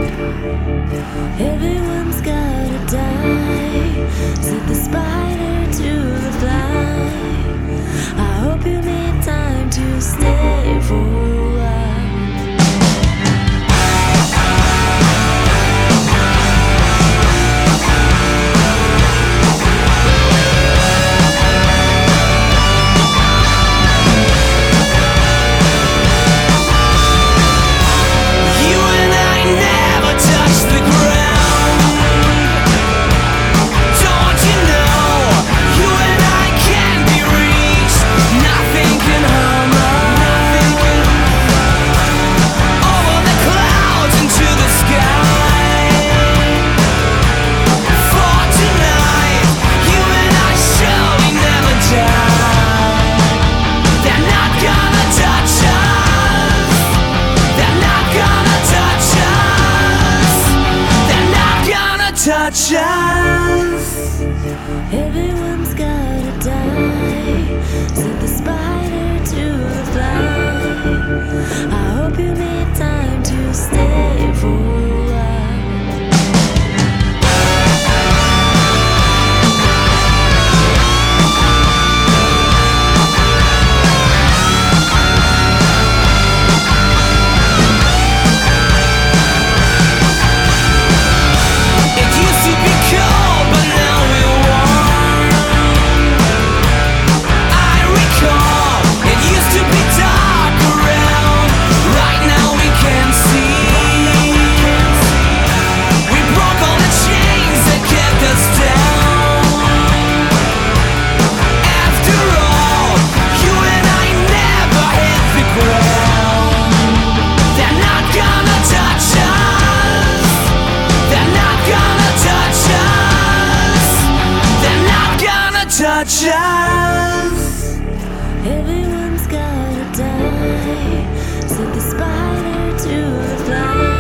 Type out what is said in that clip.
Everyone's gotta die, said the spider to the fly. I hope you need time to stay for a while. Touch us. Everyone's gotta die, said the spider to the fly. I hope you need time to stay for a while. Touch us. Everyone's gotta die, said the spider to the fly.